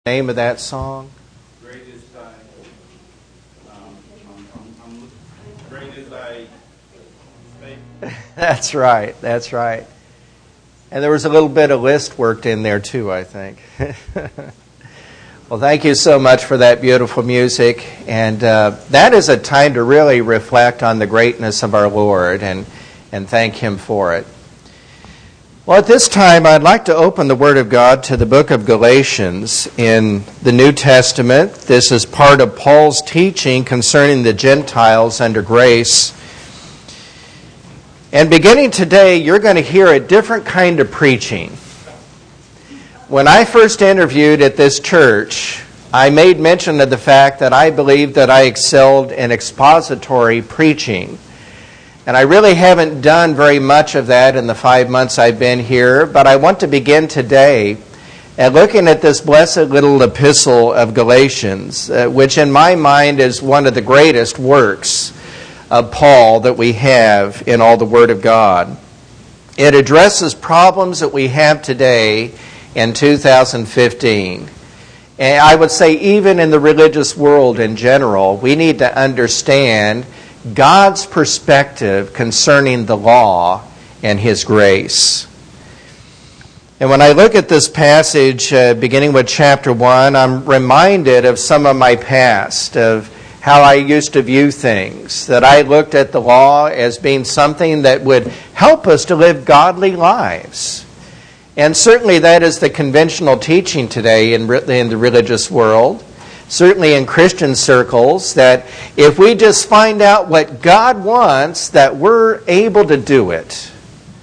Name of that song? Great is thy, great is thy faith. That's right. And there was a little bit of list worked in there too, I think. Well, thank you so much for that beautiful music. And that is a time to really reflect on the greatness of our Lord and thank Him for it. Well, at this time, I'd like to open the Word of God to the book of Galatians in the New Testament. This is part of Paul's teaching concerning the Gentiles under grace. And beginning today, you're going to hear a different kind of preaching. When I first interviewed at this church, I made mention of the fact that I believed that I excelled in expository preaching. And I really haven't done very much of that in the 5 months I've been here, but I want to begin today at looking at this blessed little epistle of Galatians, which in my mind is one of the greatest works of Paul that we have in all the Word of God. It addresses problems that we have today in 2015. And I would say even in the religious world in general, we need to understand God's perspective concerning the law and His grace. And when I look at this passage, beginning with chapter 1, I'm reminded of some of my past, of how I used to view things, that I looked at the law as being something that would help us to live godly lives. And certainly that is the conventional teaching today in the religious world. Certainly in Christian circles, that if we just find out what God wants, that we're able to do it.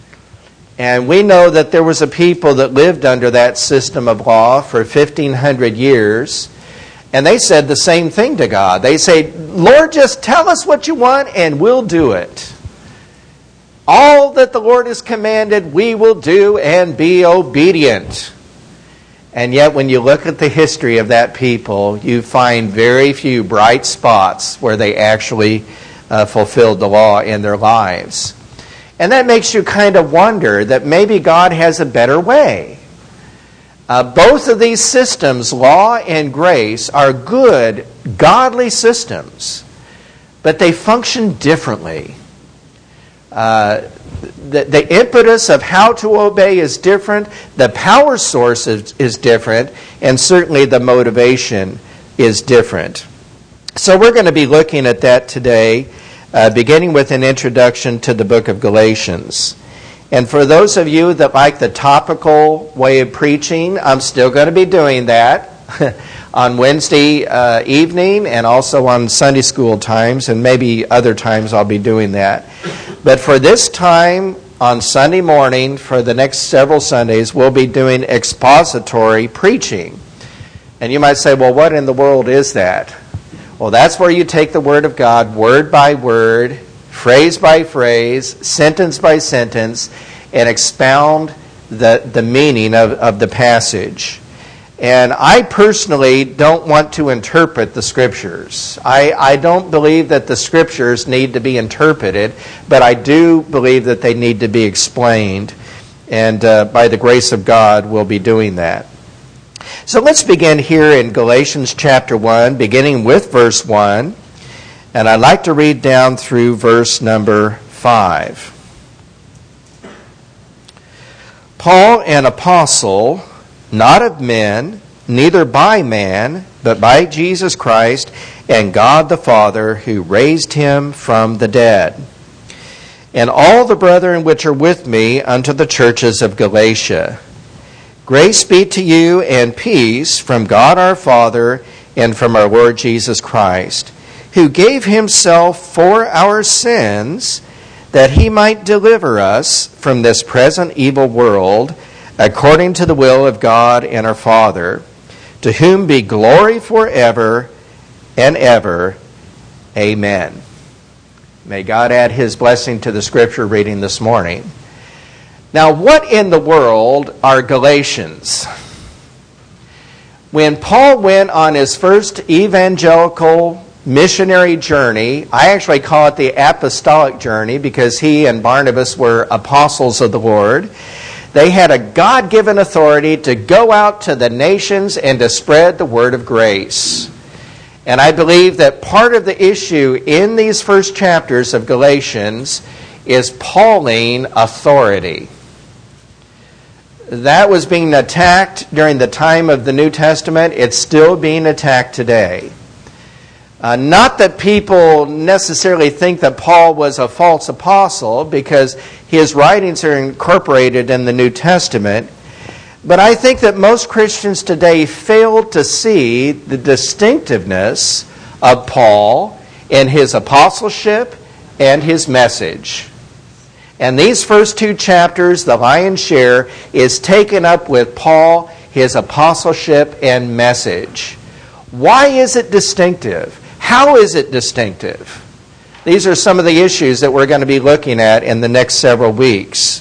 And we know that there was a people that lived under that system of law for 1,500 years, and they said the same thing to God. They say, Lord, just tell us what you want and we'll do it. All that the Lord has commanded, we will do and be obedient. And yet when you look at the history of that people, you find very few bright spots where they actually fulfilled the law in their lives. And that makes you kind of wonder that maybe God has a better way. Both of these systems, law and grace, are good, godly systems, but they function differently. The impetus of how to obey is different, the power source is different, and certainly the motivation is different. So we're going to be looking at that today, beginning with an introduction to the book of Galatians. And for those of you that like the topical way of preaching, I'm still going to be doing that on Wednesday evening and also on Sunday school times, and maybe other times I'll be doing that. But for this time, on Sunday morning, for the next several Sundays, we'll be doing expository preaching. And you might say, well, what in the world is that? Well, that's where you take the Word of God word by word, phrase by phrase, sentence by sentence, and expound the meaning of the passage. And I personally don't want to interpret the Scriptures. I don't believe that the Scriptures need to be interpreted, but I do believe that they need to be explained. And by the grace of God, we'll be doing that. So let's begin here in Galatians chapter 1, beginning with verse 1. And I'd like to read down through verse number 5. Paul, an apostle, not of men, neither by man, but by Jesus Christ and God the Father, who raised him from the dead. And all the brethren which are with me unto the churches of Galatia. Grace be to you and peace from God our Father and from our Lord Jesus Christ, who gave himself for our sins, that he might deliver us from this present evil world, according to the will of God and our Father, to whom be glory forever and ever. Amen. May God add His blessing to the Scripture reading this morning. Now, what in the world are Galatians? When Paul went on his first evangelical missionary journey, I actually call it the apostolic journey because he and Barnabas were apostles of the Lord. They had a God-given authority to go out to the nations and to spread the word of grace. And I believe that part of the issue in these first chapters of Galatians is Pauline authority. That was being attacked during the time of the New Testament. It's still being attacked today. Not that people necessarily think that Paul was a false apostle, because his writings are incorporated in the New Testament. But I think that most Christians today fail to see the distinctiveness of Paul in his apostleship and his message. And these first two chapters, the lion's share, is taken up with Paul, his apostleship and message. Why is it distinctive? How is it distinctive? These are some of the issues that we're going to be looking at in the next several weeks.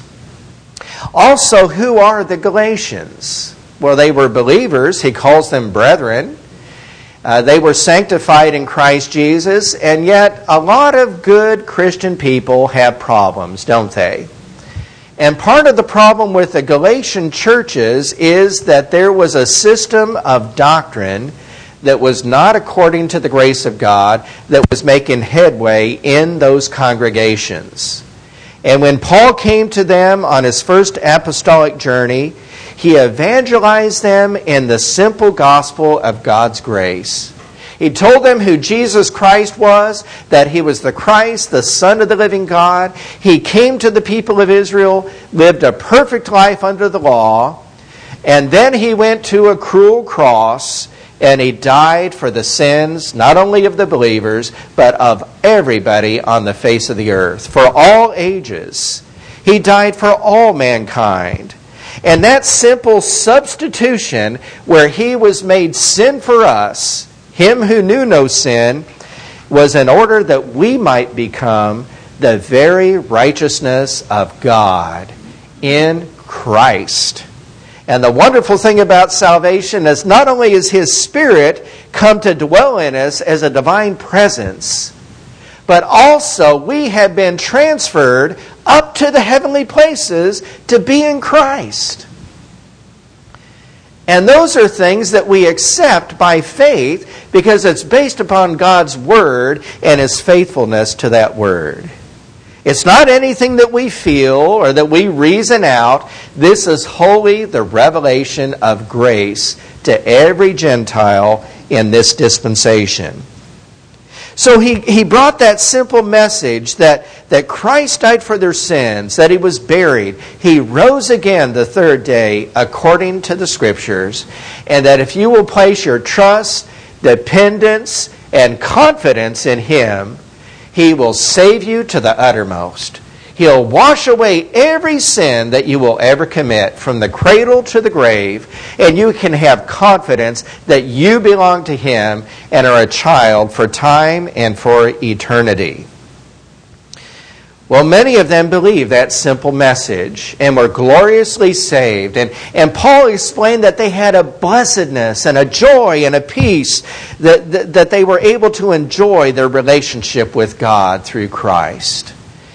Also, who are the Galatians? Well, they were believers. He calls them brethren. They were sanctified in Christ Jesus, and yet a lot of good Christian people have problems, don't they? And part of the problem with the Galatian churches is that there was a system of doctrine that was not according to the grace of God, that was making headway in those congregations. And when Paul came to them on his first apostolic journey, he evangelized them in the simple gospel of God's grace. He told them who Jesus Christ was, that he was the Christ, the Son of the living God. He came to the people of Israel, lived a perfect life under the law, and then he went to a cruel cross, and he died for the sins, not only of the believers, but of everybody on the face of the earth, for all ages. He died for all mankind. And that simple substitution, where he was made sin for us, him who knew no sin, was in order that we might become the very righteousness of God in Christ. And the wonderful thing about salvation is not only is his Spirit come to dwell in us as a divine presence, but also we have been transferred up to the heavenly places to be in Christ. And those are things that we accept by faith because it's based upon God's Word and His faithfulness to that Word. It's not anything that we feel or that we reason out. This is wholly the revelation of grace to every Gentile in this dispensation. So he brought that simple message that Christ died for their sins, that he was buried, he rose again the third day according to the Scriptures, and that if you will place your trust, dependence, and confidence in him, he will save you to the uttermost. He'll wash away every sin that you will ever commit from the cradle to the grave, and you can have confidence that you belong to him and are a child for time and for eternity. Well, many of them believed that simple message and were gloriously saved. And Paul explained that they had a blessedness and a joy and a peace that they were able to enjoy their relationship with God through Christ.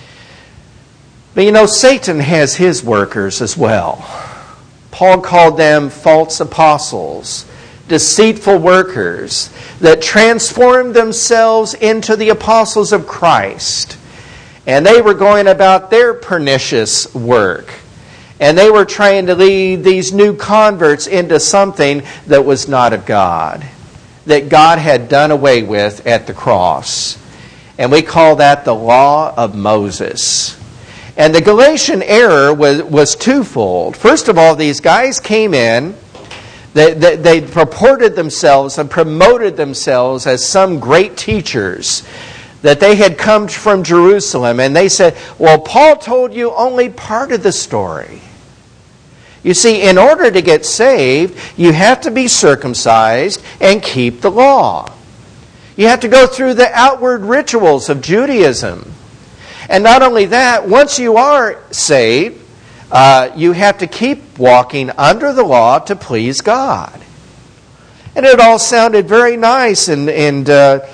But you know, Satan has his workers as well. Paul called them false apostles, deceitful workers that transformed themselves into the apostles of Christ. And they were going about their pernicious work. And they were trying to lead these new converts into something that was not of God, that God had done away with at the cross. And we call that the law of Moses. And the Galatian error was twofold. First of all, these guys came in, they purported themselves and promoted themselves as some great teachers, that they had come from Jerusalem, and they said, well, Paul told you only part of the story. You see, in order to get saved, you have to be circumcised and keep the law. You have to go through the outward rituals of Judaism. And not only that, once you are saved, you have to keep walking under the law to please God. And it all sounded very nice, and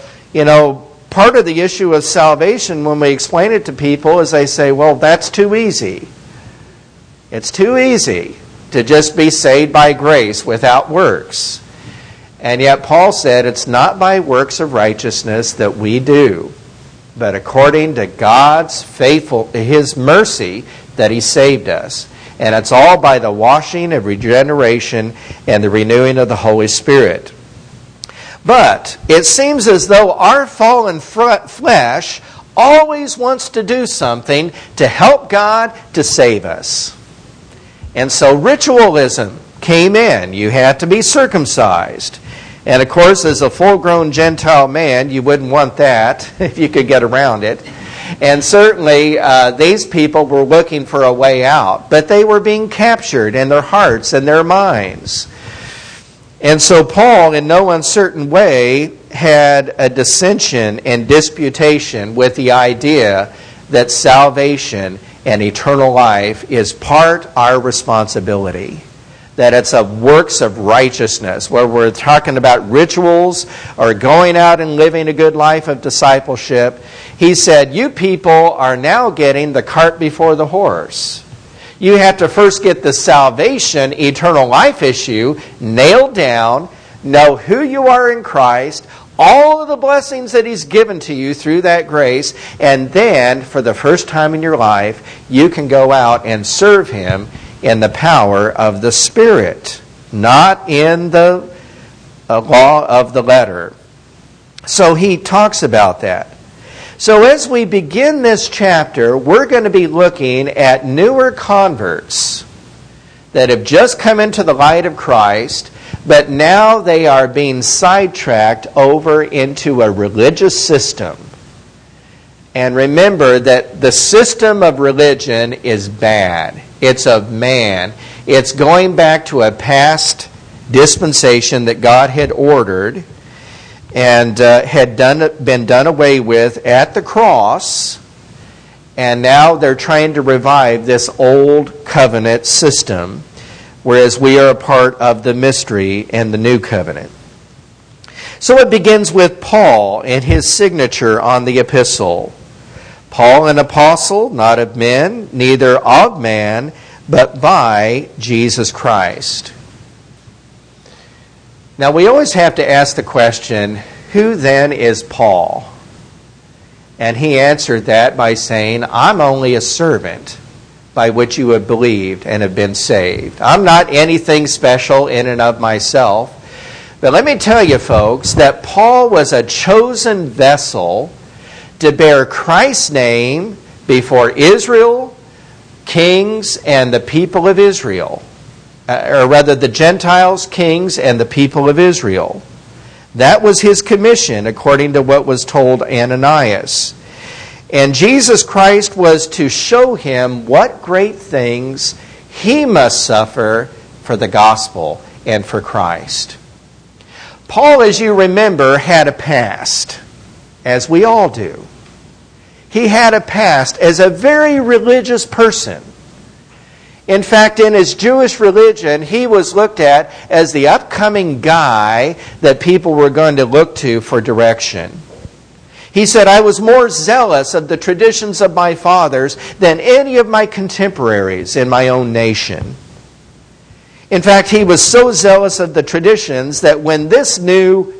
part of the issue of salvation when we explain it to people is they say, well, that's too easy. It's too easy to just be saved by grace without works. And yet Paul said it's not by works of righteousness that we do, but according to God's His mercy that He saved us. And it's all by the washing of regeneration and the renewing of the Holy Spirit. But it seems as though our fallen flesh always wants to do something to help God to save us. And so ritualism came in. You had to be circumcised. And of course, as a full-grown Gentile man, you wouldn't want that if you could get around it. And certainly, these people were looking for a way out. But they were being captured in their hearts and their minds. And so Paul, in no uncertain way, had a dissension and disputation with the idea that salvation and eternal life is part our responsibility. That it's of works of righteousness, where we're talking about rituals or going out and living a good life of discipleship. He said, you people are now getting the cart before the horse. You have to first get the salvation, eternal life issue nailed down, know who you are in Christ, all of the blessings that He's given to you through that grace, and then, for the first time in your life, you can go out and serve Him in the power of the Spirit, not in the law of the letter. So he talks about that. So as we begin this chapter, we're going to be looking at newer converts that have just come into the light of Christ, but now they are being sidetracked over into a religious system. And remember that the system of religion is bad. It's of man. It's going back to a past dispensation that God had ordered and had been done away with at the cross, and now they're trying to revive this old covenant system, whereas we are a part of the mystery and the new covenant. So it begins with Paul and his signature on the epistle. Paul, an apostle, not of men, neither of man, but by Jesus Christ. Now, we always have to ask the question, who then is Paul? And he answered that by saying, I'm only a servant by which you have believed and have been saved. I'm not anything special in and of myself. But let me tell you, folks, that Paul was a chosen vessel to bear Christ's name before Israel, kings, and the people of Israel. Or rather, the Gentiles, kings, and the people of Israel. That was his commission, according to what was told Ananias. And Jesus Christ was to show him what great things he must suffer for the gospel and for Christ. Paul, as you remember, had a past, as we all do. He had a past as a very religious person. In fact, in his Jewish religion, he was looked at as the upcoming guy that people were going to look to for direction. He said, I was more zealous of the traditions of my fathers than any of my contemporaries in my own nation. In fact, he was so zealous of the traditions that when this new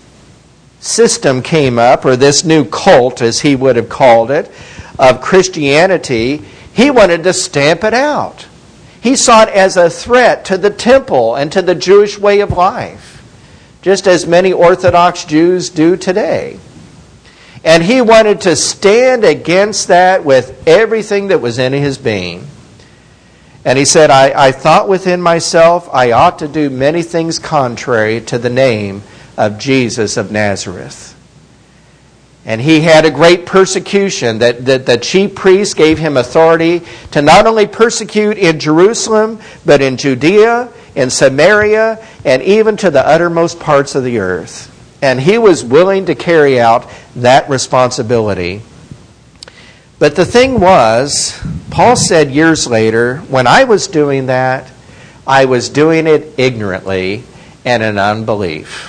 system came up, or this new cult, as he would have called it, of Christianity, he wanted to stamp it out. He saw it as a threat to the temple and to the Jewish way of life, just as many Orthodox Jews do today. And he wanted to stand against that with everything that was in his being. And he said, I thought within myself, I ought to do many things contrary to the name of Jesus of Nazareth. And he had a great persecution that the chief priests gave him authority to not only persecute in Jerusalem, but in Judea, in Samaria, and even to the uttermost parts of the earth. And he was willing to carry out that responsibility. But the thing was, Paul said years later, when I was doing that, I was doing it ignorantly and in unbelief.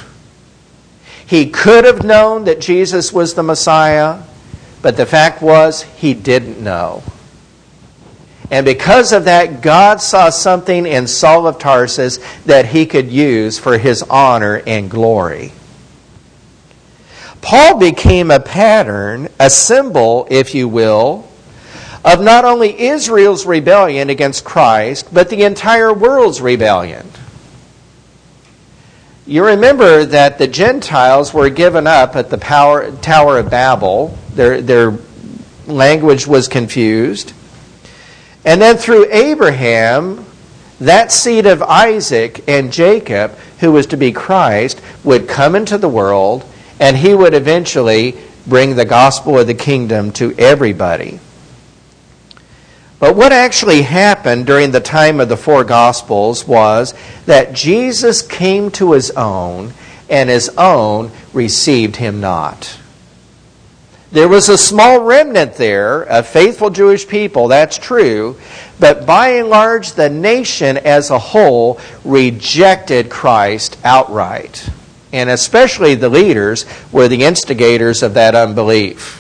He could have known that Jesus was the Messiah, but the fact was he didn't know. And because of that, God saw something in Saul of Tarsus that he could use for his honor and glory. Paul became a pattern, a symbol, if you will, of not only Israel's rebellion against Christ, but the entire world's rebellion. You remember that the Gentiles were given up at the Tower of Babel. Their language was confused. And then through Abraham, that seed of Isaac and Jacob, who was to be Christ, would come into the world, and he would eventually bring the gospel of the kingdom to everybody. But what actually happened during the time of the four Gospels was that Jesus came to his own, and his own received him not. There was a small remnant there of faithful Jewish people, that's true, but by and large the nation as a whole rejected Christ outright. And especially the leaders were the instigators of that unbelief.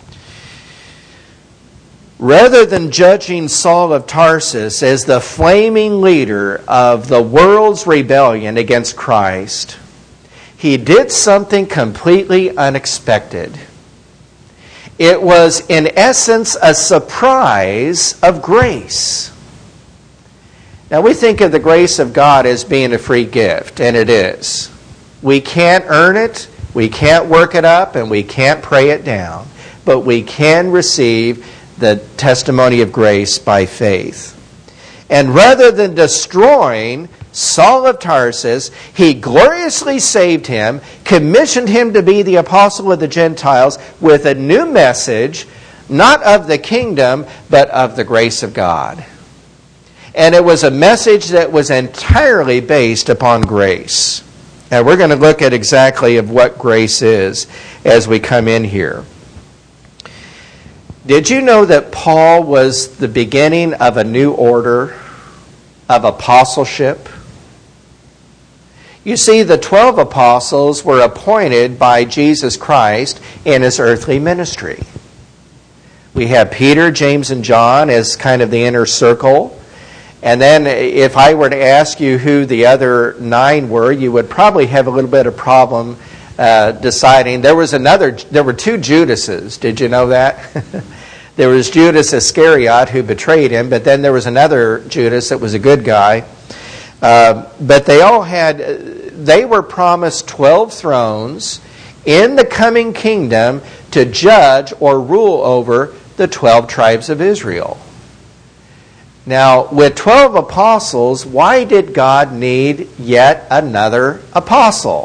Rather than judging Saul of Tarsus as the flaming leader of the world's rebellion against Christ, he did something completely unexpected. It was, in essence, a surprise of grace. Now, we think of the grace of God as being a free gift, and it is. We can't earn it, we can't work it up, and we can't pray it down. But we can receive the testimony of grace by faith. And rather than destroying Saul of Tarsus, he gloriously saved him, commissioned him to be the apostle of the Gentiles with a new message, not of the kingdom, but of the grace of God. And it was a message that was entirely based upon grace. Now we're going to look at exactly of what grace is as we come in here. Did you know that Paul was the beginning of a new order of apostleship? You see, the 12 apostles were appointed by Jesus Christ in his earthly ministry. We have Peter, James, and John as kind of the inner circle. And then if I were to ask you who the other 9 were, you would probably have a little bit of problem deciding. There were 2 Judases. Did you know that? There was Judas Iscariot who betrayed him, but then there was another Judas that was a good guy. But they were promised 12 thrones in the coming kingdom to judge or rule over the 12 tribes of Israel. Now, with 12 apostles, why did God need yet another apostle?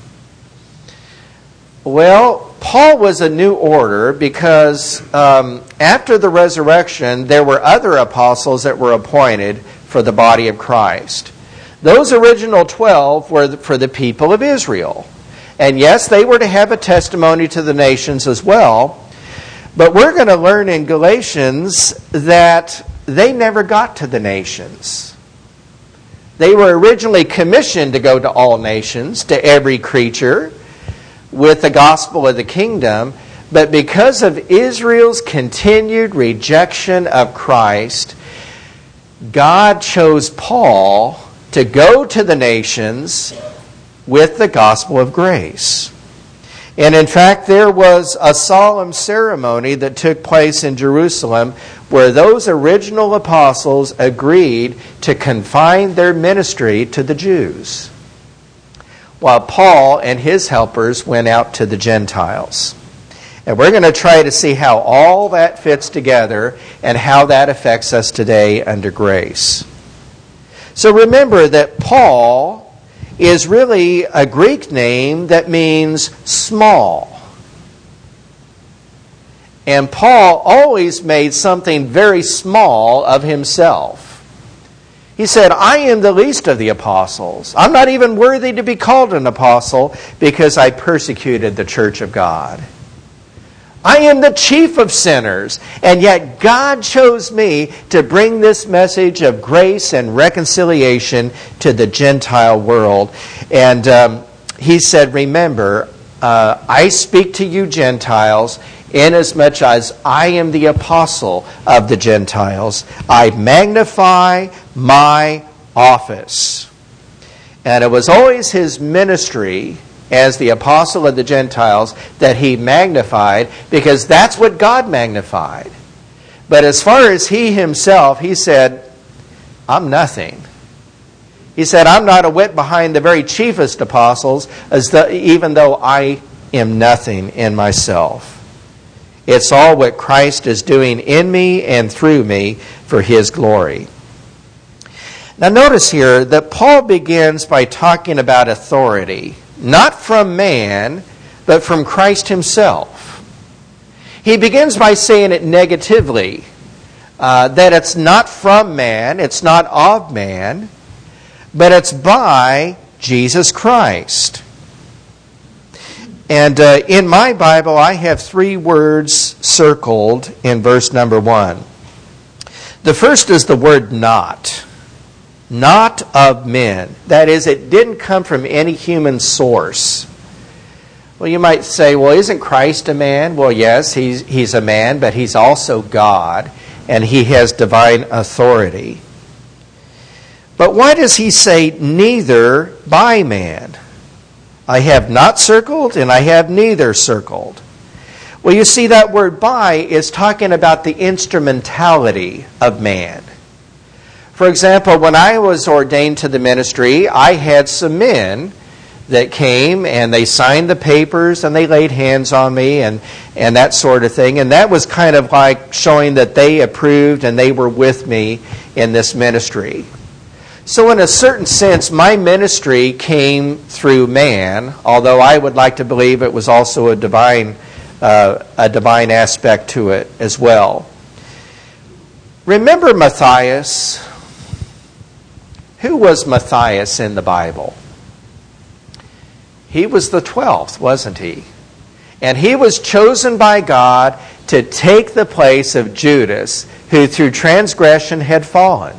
Well, Paul was a new order because after the resurrection, there were other apostles that were appointed for the body of Christ. Those original 12 were for the people of Israel. And yes, they were to have a testimony to the nations as well. But we're going to learn in Galatians that they never got to the nations. They were originally commissioned to go to all nations, to every creature, with the gospel of the kingdom. But because of Israel's continued rejection of Christ, God chose Paul to go to the nations with the gospel of grace. And in fact, there was a solemn ceremony that took place in Jerusalem where those original apostles agreed to confine their ministry to the Jews, while Paul and his helpers went out to the Gentiles. And we're going to try to see how all that fits together and how that affects us today under grace. So remember that Paul is really a Greek name that means small. And Paul always made something very small of himself. He said, I am the least of the apostles. I'm not even worthy to be called an apostle because I persecuted the church of God. I am the chief of sinners, and yet God chose me to bring this message of grace and reconciliation to the Gentile world. And he said, remember, I speak to you Gentiles inasmuch as I am the apostle of the Gentiles. I magnify my office. And it was always his ministry as the apostle of the Gentiles that he magnified, because that's what God magnified. But as far as he himself, he said, I'm nothing. He said, I'm not a whit behind the very chiefest apostles, even though I am nothing in myself. It's all what Christ is doing in me and through me for his glory. Now notice here that Paul begins by talking about authority, not from man, but from Christ himself. He begins by saying it negatively, that it's not from man, it's not of man, but it's by Jesus Christ. And in my Bible, I have 3 words circled in verse number 1. The first is the word not. Not of men. That is, it didn't come from any human source. Well, you might say, well, isn't Christ a man? Well, yes, he's a man, but he's also God, and he has divine authority. But why does he say neither by man? I have not circled, and I have neither circled. Well, you see, that word by is talking about the instrumentality of man. For example, when I was ordained to the ministry, I had some men that came and they signed the papers and they laid hands on me and that sort of thing. And that was kind of like showing that they approved and they were with me in this ministry. So in a certain sense, my ministry came through man, although I would like to believe it was also a divine aspect to it as well. Remember Matthias? Who was Matthias in the Bible? He was the 12th, wasn't he? And he was chosen by God to take the place of Judas, who through transgression had fallen.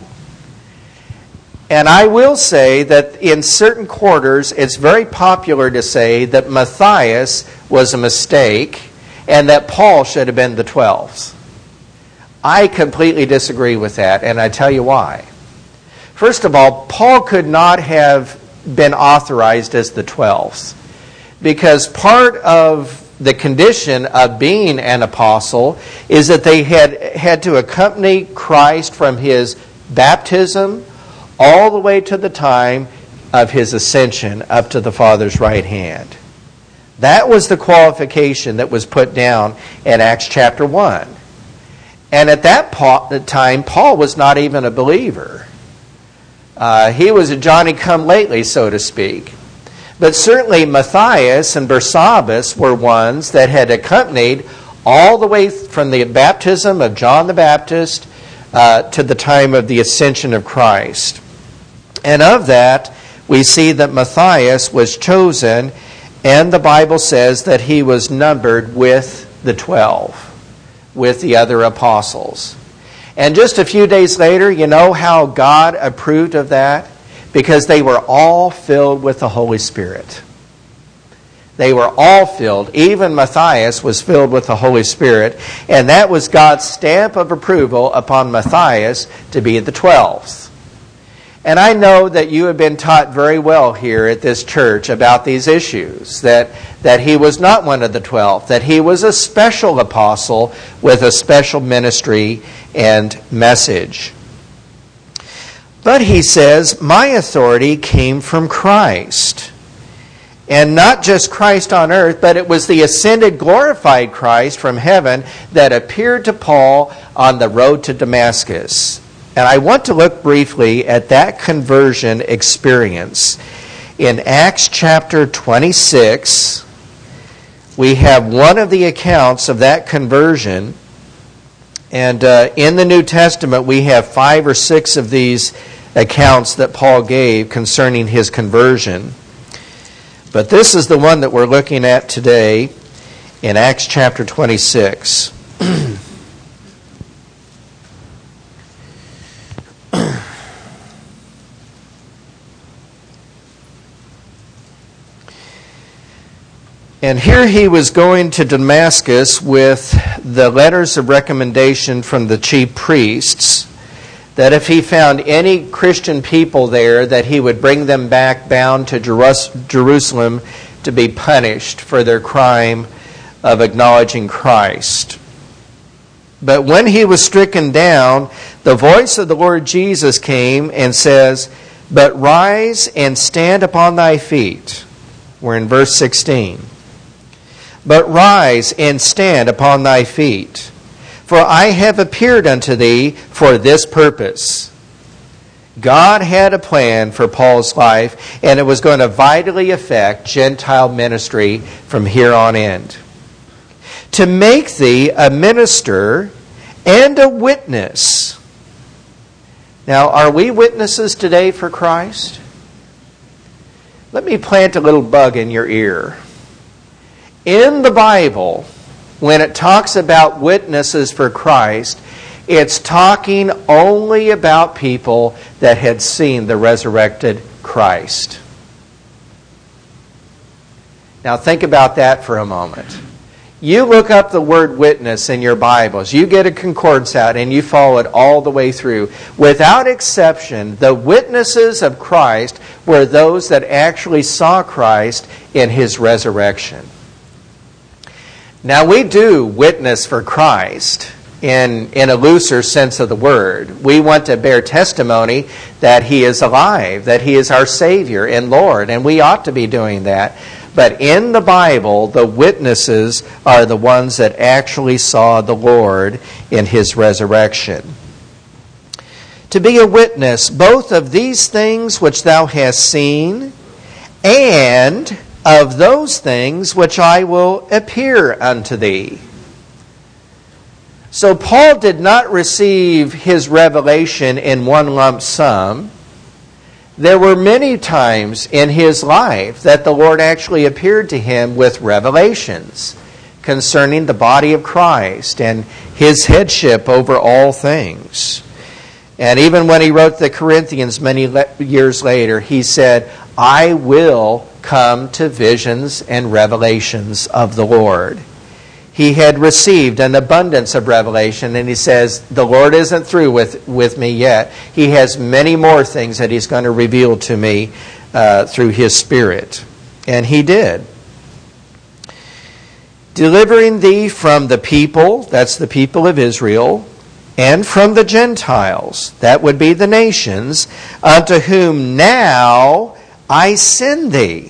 And I will say that in certain quarters, it's very popular to say that Matthias was a mistake and that Paul should have been the 12th. I completely disagree with that, and I tell you why. First of all, Paul could not have been authorized as the 12th, because part of the condition of being an apostle is that they had to accompany Christ from his baptism all the way to the time of his ascension up to the Father's right hand. That was the qualification that was put down in Acts chapter 1. And at that time, Paul was not even a believer. He was a Johnny-come-lately, so to speak. But certainly Matthias and Barsabbas were ones that had accompanied all the way from the baptism of John the Baptist to the time of the ascension of Christ. And of that, we see that Matthias was chosen, and the Bible says that he was numbered with the 12, with the other apostles. And just a few days later, you know how God approved of that? Because they were all filled with the Holy Spirit. They were all filled. Even Matthias was filled with the Holy Spirit. And that was God's stamp of approval upon Matthias to be the 12th. And I know that you have been taught very well here at this church about these issues, that he was not one of the 12, that he was a special apostle with a special ministry and message. But he says, my authority came from Christ. And not just Christ on earth, but it was the ascended, glorified Christ from heaven that appeared to Paul on the road to Damascus. And I want to look briefly at that conversion experience. In Acts chapter 26, we have one of the accounts of that conversion. And in the New Testament, we have 5 or 6 of these accounts that Paul gave concerning his conversion. But this is the one that we're looking at today in Acts chapter 26. And here he was going to Damascus with the letters of recommendation from the chief priests that if he found any Christian people there, that he would bring them back bound to Jerusalem to be punished for their crime of acknowledging Christ. But when he was stricken down, the voice of the Lord Jesus came and says, "But rise and stand upon thy feet." We're in verse 16. "But rise and stand upon thy feet, for I have appeared unto thee for this purpose." God had a plan for Paul's life, and it was going to vitally affect Gentile ministry from here on in. "To make thee a minister and a witness." Now, are we witnesses today for Christ? Let me plant a little bug in your ear. In the Bible, when it talks about witnesses for Christ, it's talking only about people that had seen the resurrected Christ. Now think about that for a moment. You look up the word witness in your Bibles. You get a concordance out and you follow it all the way through. Without exception, the witnesses of Christ were those that actually saw Christ in His resurrection. Now we do witness for Christ in a looser sense of the word. We want to bear testimony that He is alive, that He is our Savior and Lord, and we ought to be doing that. But in the Bible, the witnesses are the ones that actually saw the Lord in His resurrection. To be a witness both of these things which thou hast seen, and of those things which I will appear unto thee. So Paul did not receive his revelation in one lump sum. There were many times in his life that the Lord actually appeared to him with revelations concerning the body of Christ and His headship over all things. And even when he wrote the Corinthians many years later, he said, "I will come to visions and revelations of the Lord." He had received an abundance of revelation, and he says, the Lord isn't through with me yet. He has many more things that He's going to reveal to me through His Spirit. And He did. "Delivering thee from the people," that's the people of Israel, "and from the Gentiles," that would be the nations, "unto whom now I send thee."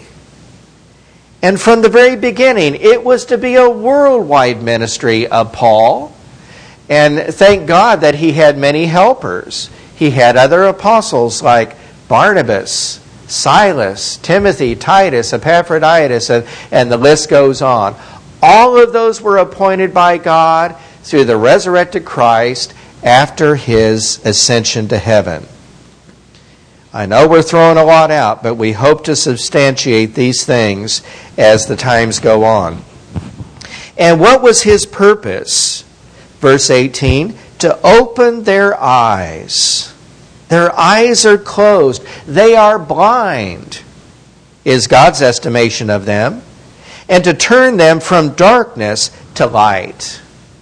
And from the very beginning, it was to be a worldwide ministry of Paul. And thank God that he had many helpers. He had other apostles like Barnabas, Silas, Timothy, Titus, Epaphroditus, and the list goes on. All of those were appointed by God through the resurrected Christ after His ascension to heaven. I know we're throwing a lot out, but we hope to substantiate these things as the times go on. And what was His purpose? Verse 18, "To open their eyes." Their eyes are closed. They are blind, is God's estimation of them. "And to turn them from darkness to light."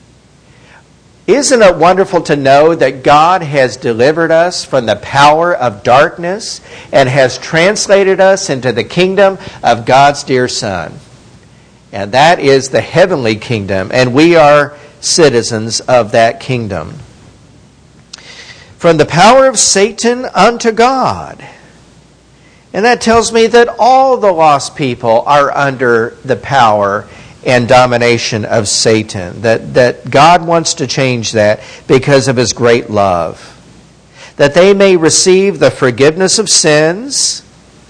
Isn't it wonderful to know that God has delivered us from the power of darkness and has translated us into the kingdom of God's dear Son? And that is the heavenly kingdom, and we are citizens of that kingdom. "From the power of Satan unto God." And that tells me that all the lost people are under the power and domination of Satan. That God wants to change that because of His great love. "That they may receive the forgiveness of sins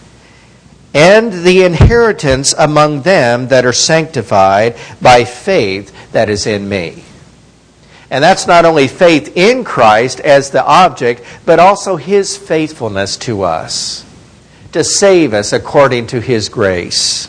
and the inheritance among them that are sanctified by faith that is in me." And that's not only faith in Christ as the object, but also His faithfulness to us, to save us according to His grace.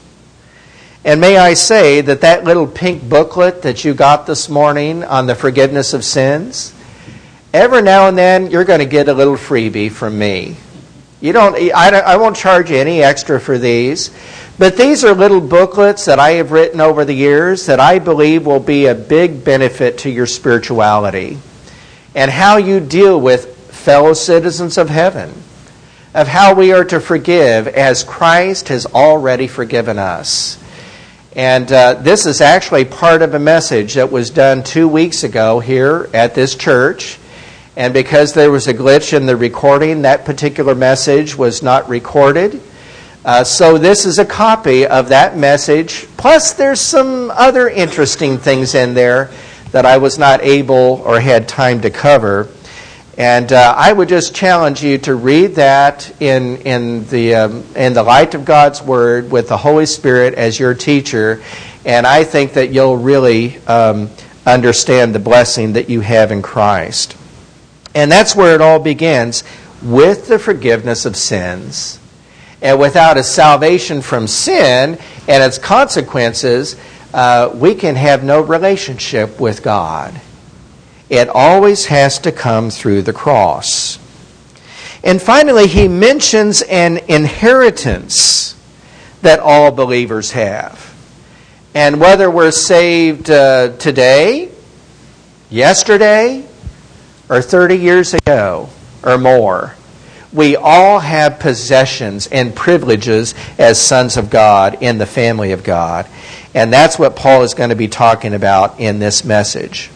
And may I say that little pink booklet that you got this morning on the forgiveness of sins, every now and then you're going to get a little freebie from me. I won't charge you any extra for these. But these are little booklets that I have written over the years that I believe will be a big benefit to your spirituality and how you deal with fellow citizens of heaven, of how we are to forgive as Christ has already forgiven us. And this is actually part of a message that was done 2 weeks ago here at this church. And because there was a glitch in the recording, that particular message was not recorded. So this is a copy of that message. Plus there's some other interesting things in there that I was not able or had time to cover. And I would just challenge you to read that in the light of God's Word with the Holy Spirit as your teacher. And I think that you'll really understand the blessing that you have in Christ. And that's where it all begins, with the forgiveness of sins. And without a salvation from sin and its consequences, we can have no relationship with God. It always has to come through the cross. And finally, he mentions an inheritance that all believers have. And whether we're saved today, yesterday, or 30 years ago, or more, we all have possessions and privileges as sons of God in the family of God. And that's what Paul is going to be talking about in this message.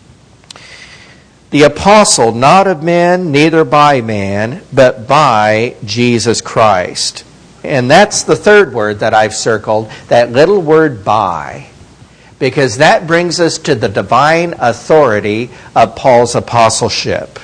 The apostle, not of men, neither by man, but by Jesus Christ. And that's the third word that I've circled, that little word by. Because that brings us to the divine authority of Paul's apostleship.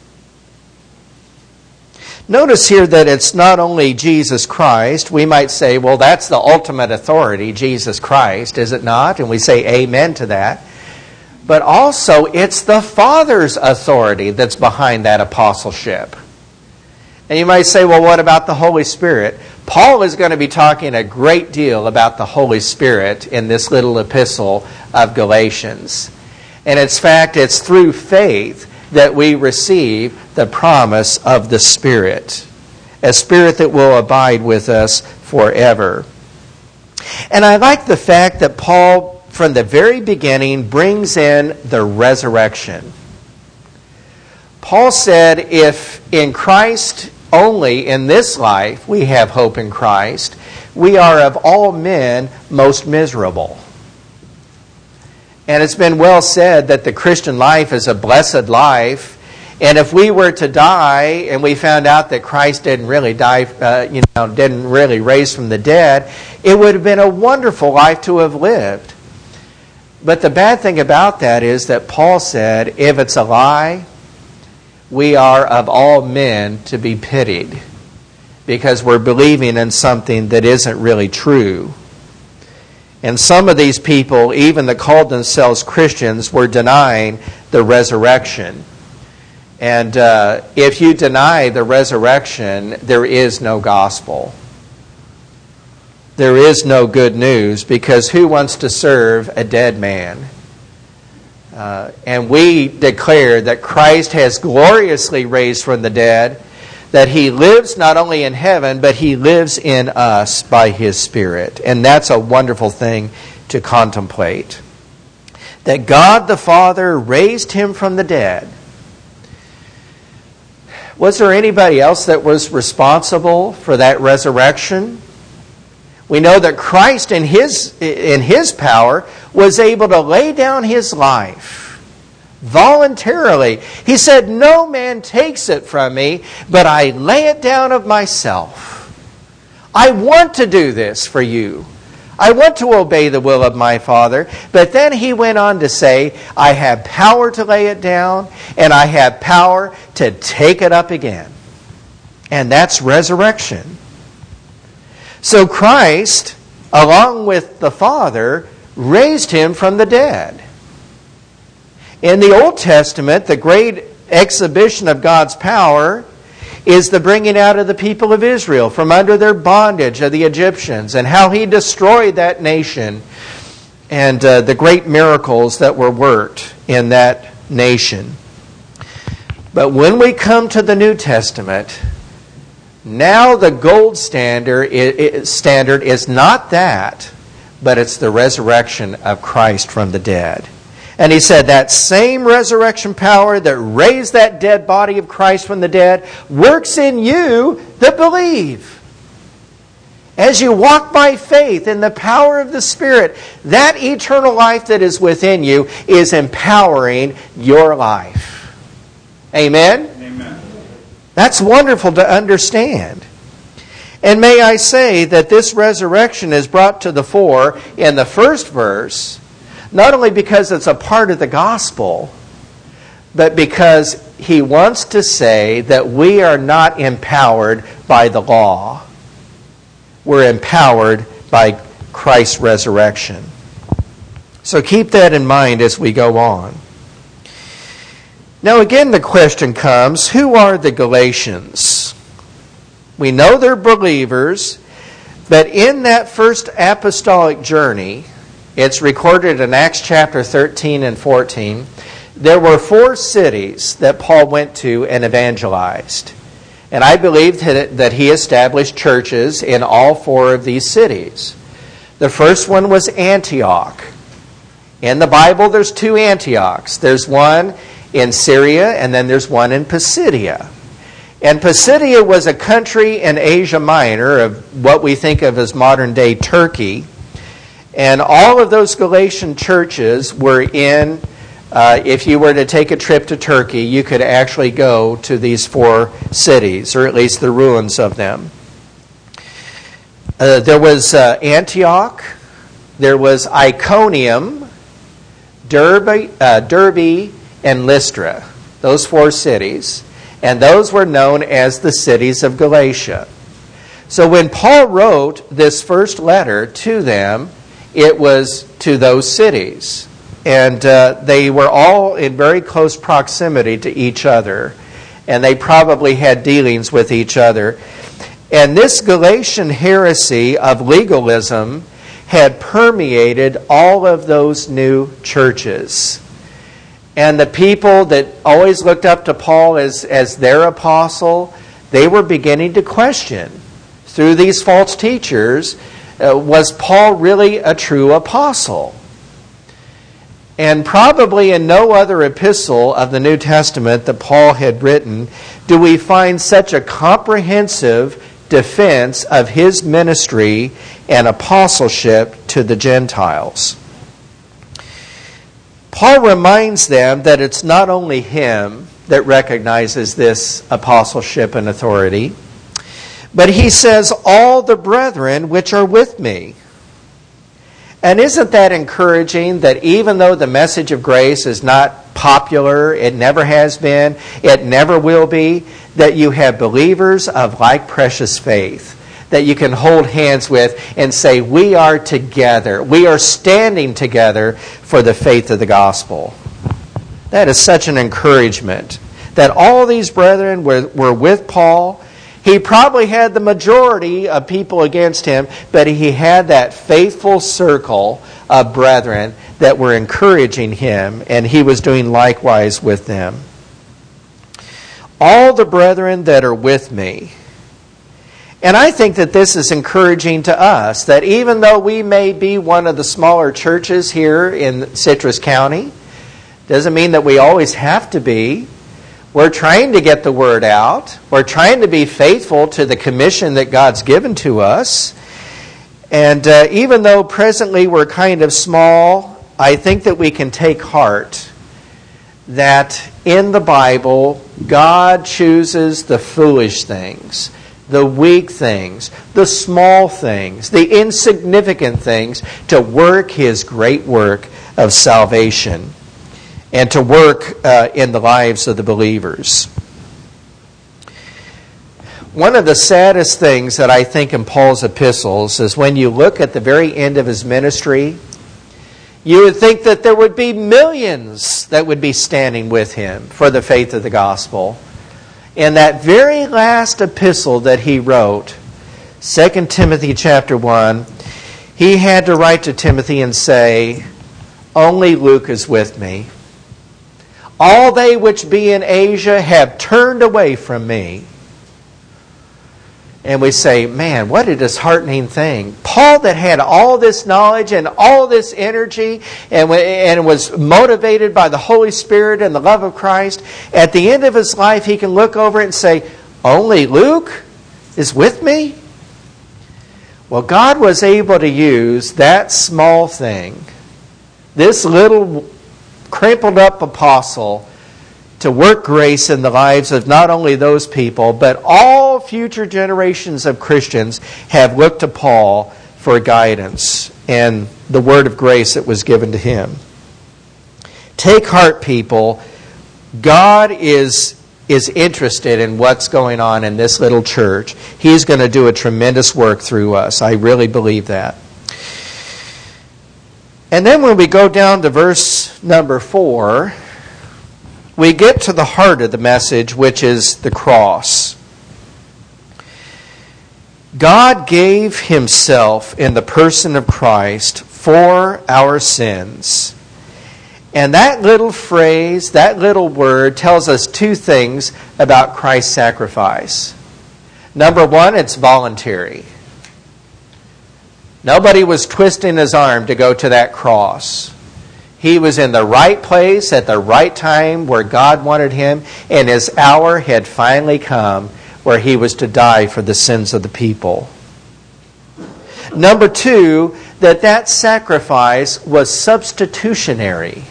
Notice here that it's not only Jesus Christ. We might say, well, that's the ultimate authority, Jesus Christ, is it not? And we say amen to that. But also, it's the Father's authority that's behind that apostleship. And you might say, well, what about the Holy Spirit? Paul is going to be talking a great deal about the Holy Spirit in this little epistle of Galatians. And in fact, it's through faith that we receive the promise of the Spirit, a Spirit that will abide with us forever. And I like the fact that Paul, from the very beginning, brings in the resurrection. Paul said, if in Christ only in this life we have hope in Christ, we are of all men most miserable. And it's been well said that the Christian life is a blessed life. And if we were to die and we found out that Christ didn't really die, didn't really raise from the dead, it would have been a wonderful life to have lived. But the bad thing about that is that Paul said, if it's a lie, we are of all men to be pitied because we're believing in something that isn't really true. And some of these people, even that called themselves Christians, were denying the resurrection. And if you deny the resurrection, there is no gospel. There is no good news, because who wants to serve a dead man? And we declare that Christ has gloriously raised from the dead, that He lives not only in heaven, but He lives in us by His Spirit. And that's a wonderful thing to contemplate. That God the Father raised Him from the dead. Was there anybody else that was responsible for that resurrection? We know that Christ in His power was able to lay down His life voluntarily. He said, no man takes it from me, but I lay it down of myself. I want to do this for you. I want to obey the will of my Father. But then He went on to say, I have power to lay it down, and I have power to take it up again. And that's resurrection. So Christ, along with the Father, raised Him from the dead. In the Old Testament, the great exhibition of God's power is the bringing out of the people of Israel from under their bondage of the Egyptians, and how He destroyed that nation, and the great miracles that were worked in that nation. But when we come to the New Testament, Now the gold standard is not that, but it's the resurrection of Christ from the dead. And he said that same resurrection power that raised that dead body of Christ from the dead works in you that believe. As you walk by faith in the power of the Spirit, that eternal life that is within you is empowering your life. Amen? Amen. That's wonderful to understand. And may I say that this resurrection is brought to the fore in the first verse, not only because it's a part of the gospel, but because he wants to say that we are not empowered by the law. We're empowered by Christ's resurrection. So keep that in mind as we go on. Now again the question comes, who are the Galatians? We know they're believers, but in that first apostolic journey, it's recorded in Acts chapter 13 and 14, there were 4 cities that Paul went to and evangelized. And I believe that he established churches in all 4 of these cities. The first one was Antioch. In the Bible, there's 2 Antiochs. There's one in Syria, and then there's one in Pisidia. And Pisidia was a country in Asia Minor, of what we think of as modern-day Turkey. And all of those Galatian churches were in, if you were to take a trip to Turkey, you could actually go to these 4 cities, or at least the ruins of them. There was Antioch, there was Iconium, Derbe, and Lystra. Those 4 cities. And those were known as the cities of Galatia. So when Paul wrote this first letter to them, it was to those cities. And they were all in very close proximity to each other. And they probably had dealings with each other. And this Galatian heresy of legalism had permeated all of those new churches. And the people that always looked up to Paul as their apostle, they were beginning to question, through these false teachers, was Paul really a true apostle? And probably in no other epistle of the New Testament that Paul had written do we find such a comprehensive defense of his ministry and apostleship to the Gentiles. Paul reminds them that it's not only him that recognizes this apostleship and authority, but he says, all the brethren which are with me. And isn't that encouraging that even though the message of grace is not popular, it never has been, it never will be, that you have believers of like precious faith that you can hold hands with and say, we are together. We are standing together for the faith of the gospel. That is such an encouragement that all these brethren were with Paul. He probably had the majority of people against him, but he had that faithful circle of brethren that were encouraging him, and he was doing likewise with them. All the brethren that are with me. And I think that this is encouraging to us, that even though we may be one of the smaller churches here in Citrus County, doesn't mean that we always have to be. We're trying to get the word out. We're trying to be faithful to the commission that God's given to us. And even though presently we're kind of small, I think that we can take heart that in the Bible, God chooses the foolish things, the weak things, the small things, the insignificant things to work His great work of salvation and to work in the lives of the believers. One of the saddest things that I think in Paul's epistles is when you look at the very end of his ministry, you would think that there would be millions that would be standing with him for the faith of the gospel. In that very last epistle that he wrote, 2 Timothy chapter 1, he had to write to Timothy and say, only Luke is with me. All they which be in Asia have turned away from me. And we say, man, what a disheartening thing. Paul that had all this knowledge and all this energy and was motivated by the Holy Spirit and the love of Christ, at the end of his life he can look over it and say, only Luke is with me? Well, God was able to use that small thing, this little crumpled up apostle, to work grace in the lives of not only those people, but all future generations of Christians have looked to Paul for guidance and the word of grace that was given to him. Take heart, people. God is interested in what's going on in this little church. He's going to do a tremendous work through us. I really believe that. And then when we go down to verse number 4, we get to the heart of the message, which is the cross. God gave himself in the person of Christ for our sins. And that little phrase, that little word, tells us two things about Christ's sacrifice. Number one, it's voluntary. Nobody was twisting his arm to go to that cross. He was in the right place at the right time where God wanted him, and his hour had finally come where he was to die for the sins of the people. Number two, that sacrifice was substitutionary.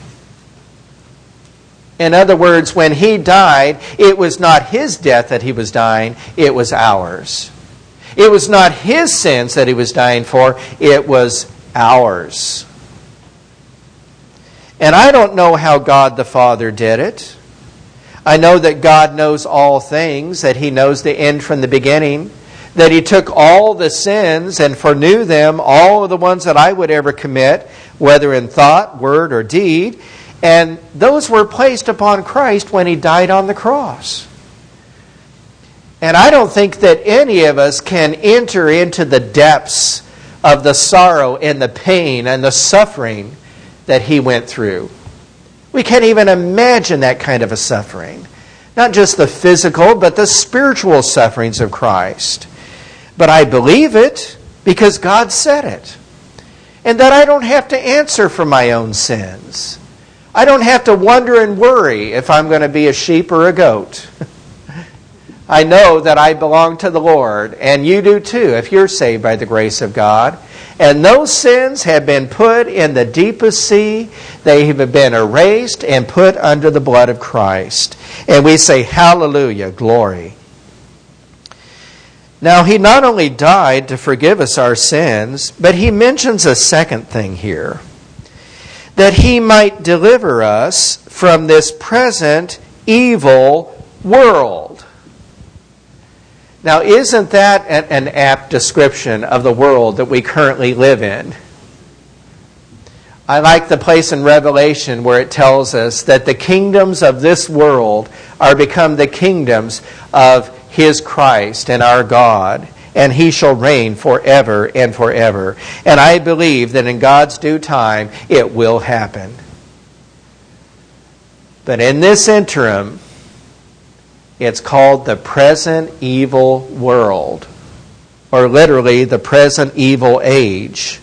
In other words, when he died, it was not his death that he was dying, it was ours. It was not his sins that he was dying for, it was ours. And I don't know how God the Father did it. I know that God knows all things, that he knows the end from the beginning, that he took all the sins and foreknew them, all of the ones that I would ever commit, whether in thought, word, or deed, and those were placed upon Christ when he died on the cross. And I don't think that any of us can enter into the depths of the sorrow and the pain and the suffering that he went through. We can't even imagine that kind of a suffering. Not just the physical, but the spiritual sufferings of Christ. But I believe it because God said it. And that I don't have to answer for my own sins. I don't have to wonder and worry if I'm going to be a sheep or a goat. I know that I belong to the Lord, and you do too if you're saved by the grace of God. And those sins have been put in the deepest sea. They have been erased and put under the blood of Christ. And we say, hallelujah, glory. Now, he not only died to forgive us our sins, but he mentions a second thing here. That he might deliver us from this present evil world. Now, isn't that an apt description of the world that we currently live in? I like the place in Revelation where it tells us that the kingdoms of this world are become the kingdoms of his Christ and our God, and he shall reign forever and forever. And I believe that in God's due time, it will happen. But in this interim, it's called the present evil world, or literally the present evil age.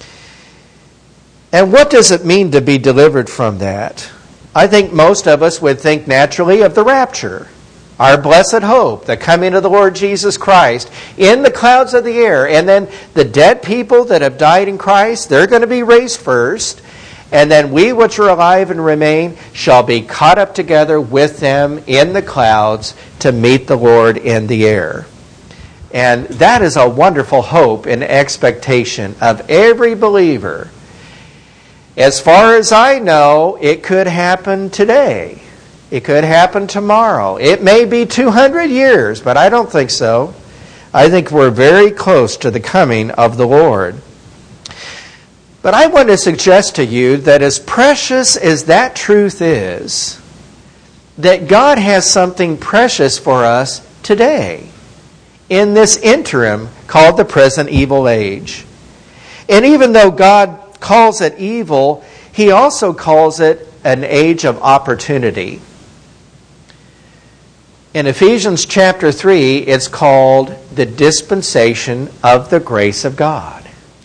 And what does it mean to be delivered from that? I think most of us would think naturally of the rapture, our blessed hope, the coming of the Lord Jesus Christ in the clouds of the air. And then the dead people that have died in Christ, they're going to be raised first. And then we which are alive and remain shall be caught up together with them in the clouds to meet the Lord in the air. And that is a wonderful hope and expectation of every believer. As far as I know, it could happen today. It could happen tomorrow. It may be 200 years, but I don't think so. I think we're very close to the coming of the Lord. But I want to suggest to you that as precious as that truth is, that God has something precious for us today in this interim called the present evil age. And even though God calls it evil, he also calls it an age of opportunity. In Ephesians chapter 3, it's called the dispensation of the grace of God.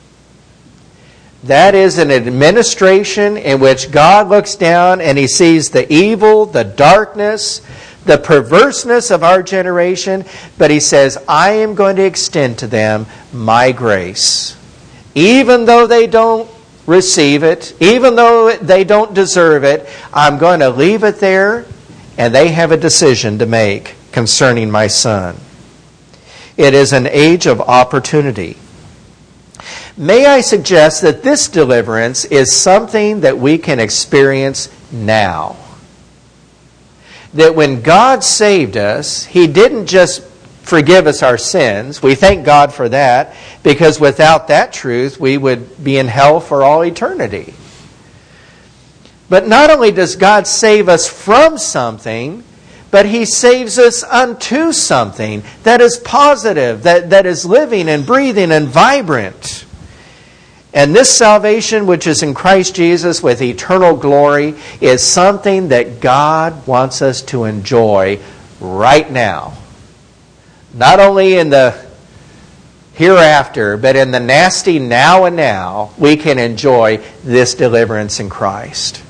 That is an administration in which God looks down and He sees the evil, the darkness, the perverseness of our generation, but He says, I am going to extend to them my grace. Even though they don't receive it, even though they don't deserve it, I'm going to leave it there, and they have a decision to make concerning my Son. It is an age of opportunity. May I suggest that this deliverance is something that we can experience now. That when God saved us, He didn't just forgive us our sins. We thank God for that, because without that truth, we would be in hell for all eternity. But not only does God save us from something, but He saves us unto something that is positive, that is living and breathing and vibrant. And this salvation, which is in Christ Jesus with eternal glory, is something that God wants us to enjoy right now. Not only in the hereafter, but in the nasty now and now, we can enjoy this deliverance in Christ.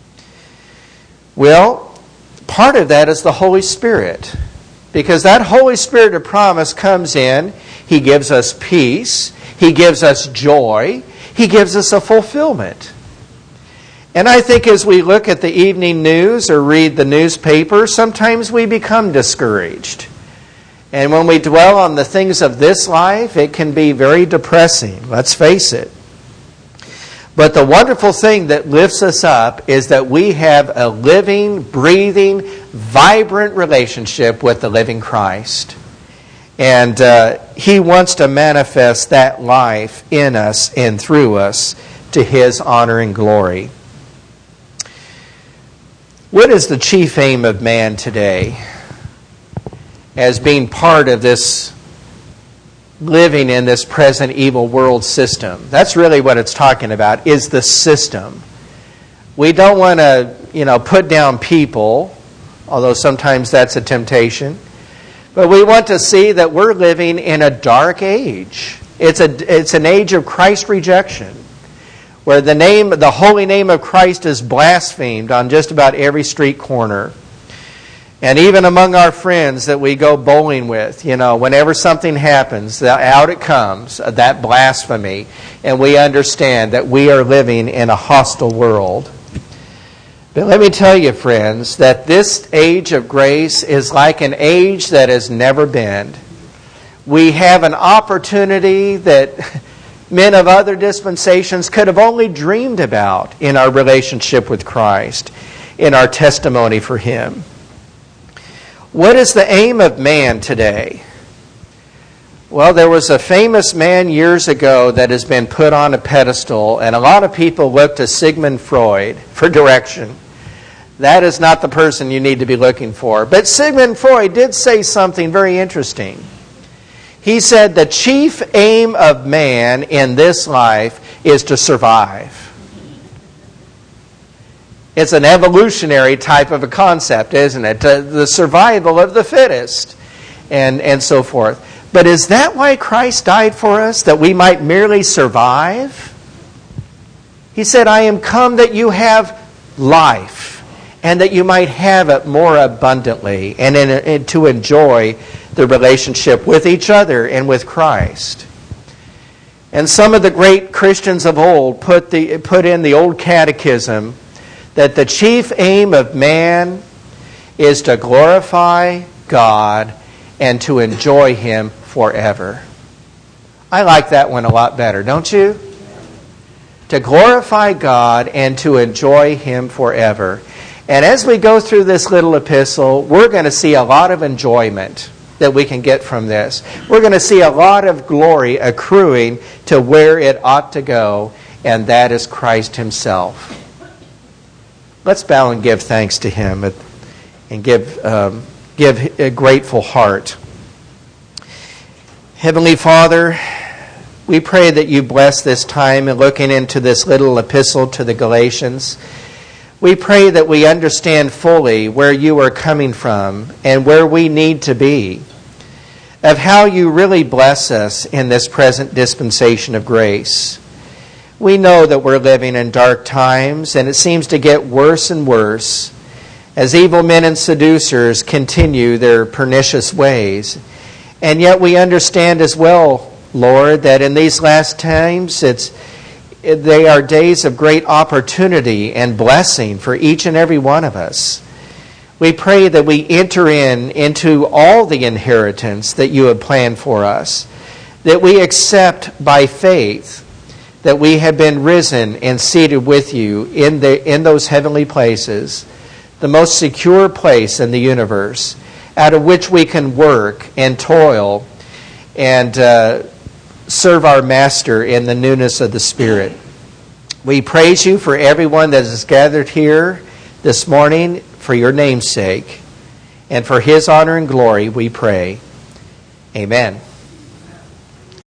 Well, part of that is the Holy Spirit. Because that Holy Spirit of promise comes in, He gives us peace, He gives us joy, He gives us a fulfillment. And I think as we look at the evening news or read the newspaper, sometimes we become discouraged. And when we dwell on the things of this life, it can be very depressing, let's face it. But the wonderful thing that lifts us up is that we have a living, breathing, vibrant relationship with the living Christ. And He wants to manifest that life in us and through us to His honor and glory. What is the chief aim of man today as being part of this living in this present evil world system? That's really what it's talking about, is the system. We don't want to, put down people, although sometimes that's a temptation. But we want to see that we're living in a dark age. It's an age of Christ rejection, where the holy name of Christ is blasphemed on just about every street corner. And even among our friends that we go bowling with, whenever something happens, out it comes, that blasphemy. And we understand that we are living in a hostile world. But let me tell you, friends, that this age of grace is like an age that has never been. We have an opportunity that men of other dispensations could have only dreamed about in our relationship with Christ, in our testimony for Him. What is the aim of man today? Well, there was a famous man years ago that has been put on a pedestal, and a lot of people look to Sigmund Freud for direction. That is not the person you need to be looking for. But Sigmund Freud did say something very interesting. He said the chief aim of man in this life is to survive. It's an evolutionary type of a concept, isn't it? The survival of the fittest and so forth. But is that why Christ died for us? That we might merely survive? He said, I am come that you have life, and that you might have it more abundantly, and to enjoy the relationship with each other and with Christ. And some of the great Christians of old put in the old catechism that the chief aim of man is to glorify God and to enjoy Him forever. I like that one a lot better, don't you? To glorify God and to enjoy Him forever. And as we go through this little epistle, we're going to see a lot of enjoyment that we can get from this. We're going to see a lot of glory accruing to where it ought to go, and that is Christ Himself. Let's bow and give thanks to Him and give a grateful heart. Heavenly Father, we pray that You bless this time in looking into this little epistle to the Galatians. We pray that we understand fully where you are coming from and where we need to be, of how you really bless us in this present dispensation of grace. We know that we're living in dark times, and it seems to get worse and worse as evil men and seducers continue their pernicious ways. And yet we understand as well, Lord, that in these last times they are days of great opportunity and blessing for each and every one of us. We pray that we enter into all the inheritance that you have planned for us, that we accept by faith that we have been risen and seated with you in those heavenly places, the most secure place in the universe, out of which we can work and toil and serve our Master in the newness of the Spirit. We praise you for everyone that is gathered here this morning for your name's sake, and for his honor and glory we pray. Amen.